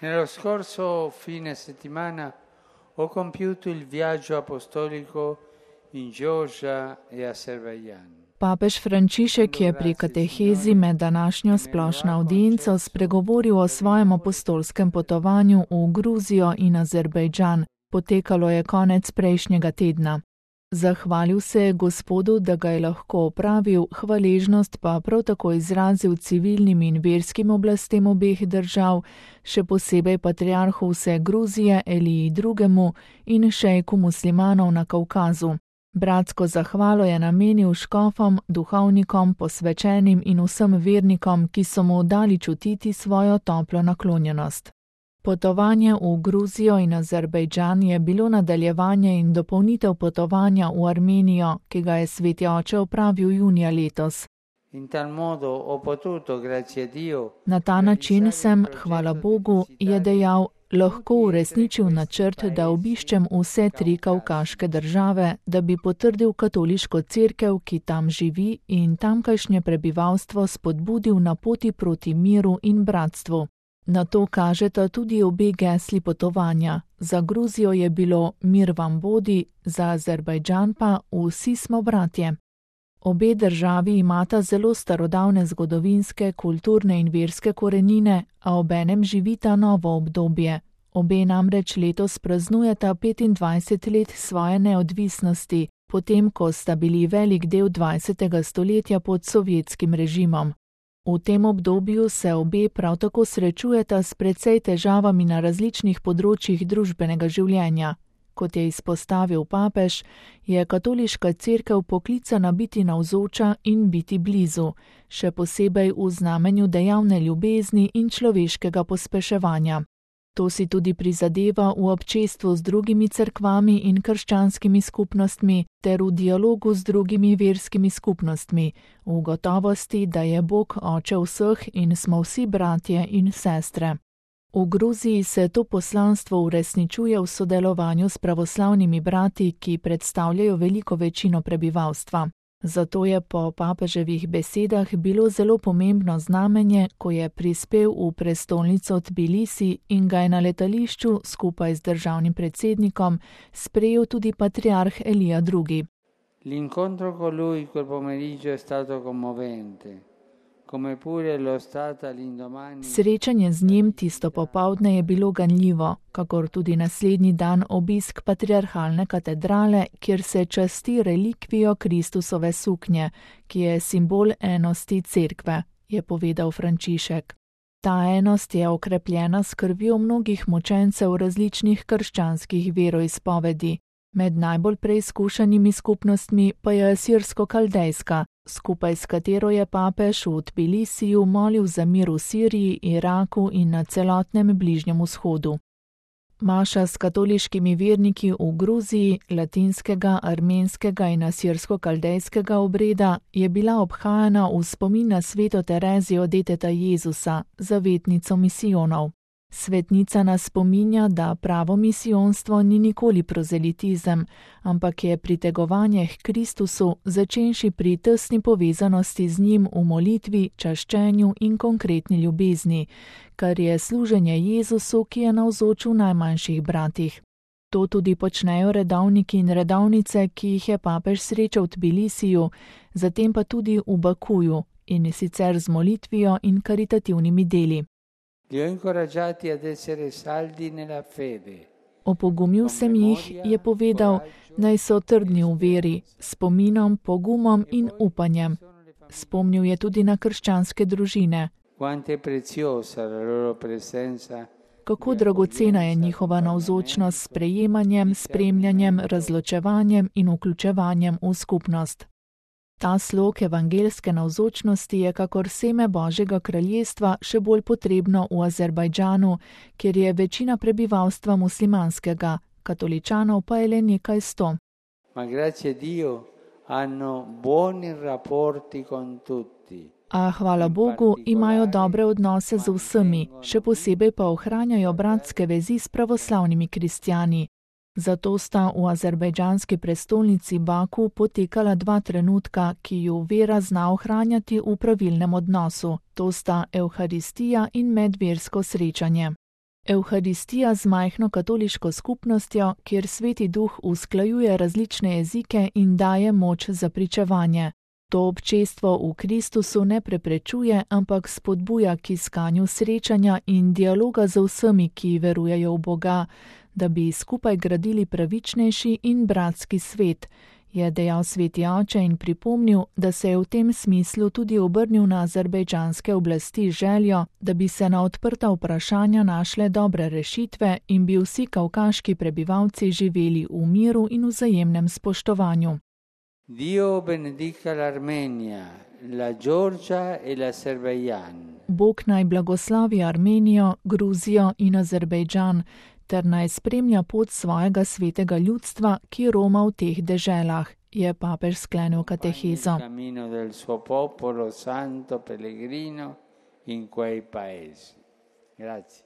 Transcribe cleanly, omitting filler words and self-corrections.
Nello scorso fine settimana ho compiuto il viaggio apostolico in Georgia e Azerbaijan. Papež Frančišek je pri katehezi med današnjo splošno audienco spregovoril o svojem apostolskem potovanju v Gruzijo in Azerbajdžan. Potekalo je konec prejšnjega tedna. Zahvalil se je Gospodu, da ga je lahko opravil, hvaležnost pa prav tako izrazil civilnim in verskim oblastem obeh držav, še posebej patriarhu vse Gruzije Eliji II. In šejku muslimanov na Kavkazu. Bratsko zahvalo je namenil škofom, duhovnikom, posvečenim in vsem vernikom, ki so mu dali čutiti svojo toplo naklonjenost. Potovanje v Gruzijo in Azerbajdžan je bilo nadaljevanje in dopolnitev potovanja v Armenijo, ki ga je Sveti oče opravil junija letos. Na ta način sem, hvala Bogu, je dejal, lahko uresničil načrt, da obiščem vse 3 kavkaške države, da bi potrdil katoliško cerkev, ki tam živi, in tamkajšnje prebivalstvo spodbudil na poti proti miru in bratstvu. Na to kažeta tudi obe gesli potovanja. Za Gruzijo je bilo mir vam bodi, za Azerbajdžan pa vsi smo bratje. Obe državi imata zelo starodavne zgodovinske, kulturne in verske korenine, a obenem živita novo obdobje. Obe namreč letos praznujeta 25 let svoje neodvisnosti, potem ko sta bili velik del 20. stoletja pod sovjetskim režimom. V tem obdobju se obe prav tako srečujeta s precej težavami na različnih področjih družbenega življenja. Kot je izpostavil papež, je katoliška cerkev poklicana biti navzoča in biti blizu, še posebej v znamenju dejavne ljubezni in človeškega pospeševanja. To si tudi prizadeva v občestvu z drugimi cerkvami in krščanskimi skupnostmi ter v dialogu z drugimi verskimi skupnostmi, v gotovosti, da je Bog oče vseh in smo vsi bratje in sestre. V Gruziji se to poslanstvo uresničuje v sodelovanju s pravoslavnimi brati, ki predstavljajo veliko večino prebivalstva. Zato je po papeževih besedah bilo zelo pomembno znamenje, ko je prispel v prestolnico Tbilisi in ga je na letališču skupaj z državnim predsednikom sprejel tudi patriarh Elija II. L'incontro con lui quel pomeriggio è stato commovente. Srečanje z njim tisto popoldne je bilo ganljivo, kakor tudi naslednji dan obisk patriarhalne katedrale, kjer se časti relikvijo Kristusove suknje, ki je simbol enosti cerkve, je povedal Frančišek. Ta enost je okrepljena s krvjo mnogih mučencev različnih krščanskih veroizpovedi. Med najbolj preizkušenimi skupnostmi pa je asirsko-kaldejska, skupaj s katero je papež v Tbilisiju molil za mir v Siriji, Iraku in na celotnem Bližnjem vzhodu. Maša s katoliškimi verniki v Gruziji, latinskega, armenskega in asirsko-kaldejskega obreda je bila obhajana v spomin na sveto Terezijo deteta Jezusa, zavetnico misijonov. Svetnica nas spominja, da pravo misijonstvo ni nikoli prozelitizem, ampak je pritegovanje k Kristusu, začenši pri tesni povezanosti z njim v molitvi, čaščenju in konkretni ljubezni, kar je služenje Jezusu, ki je navzoč v najmanjših bratih. To tudi počnejo redovniki in redovnice, ki jih je papež srečal v Tbilisiju, zatem pa tudi v Bakuju, in sicer z molitvijo in karitativnimi deli. Opogumil sem jih, je povedal, naj so trdni v veri, s spominom, pogumom in upanjem. Spomnil je tudi na krščanske družine. Kako dragocena je njihova navzočnost s sprejemanjem, spremljanjem, razločevanjem in vključevanjem v skupnost. Ta slog evangelske navzočnosti je kakor seme Božjega kraljestva še bolj potrebno v Azerbajdžanu, kjer je večina prebivalstva muslimanskega, katoličanov pa je le nekaj 100. A hvala Bogu, imajo dobre odnose z vsemi, še posebej pa ohranjajo bratske vezi s pravoslavnimi kristjani. Zato sta v azerbajdžanski prestolnici Baku potekala 2 trenutka, ki ju vera zna ohranjati v pravilnem odnosu. To sta evharistija in medversko srečanje. Evharistija z majhno katoliško skupnostjo, kjer Sveti Duh usklajuje različne jezike in daje moč za pričevanje. To občestvo v Kristusu ne preprečuje, ampak spodbuja k iskanju srečanja in dialoga z vsemi, ki verujejo v Boga, da bi skupaj gradili pravičnejši in bratski svet, je dejal Sveti oče in pripomnil, da se je v tem smislu tudi obrnil na azerbejdžanske oblasti željo, da bi se na odprta vprašanja našle dobre rešitve in bi vsi kavkaški prebivalci živeli v miru in vzajemnem spoštovanju. Dio benedica l'Armenia, la Georgia e l'Azerbaijan. Bog naj blagoslovi Armenijo, Gruzijo in Azerbejdžan, ter naj spremlja pot svojega svetega ljudstva, ki roma v teh deželah, je papež sklenil katehezo. Camino del suo popolo santo pellegrino in quei paesi. Grazie.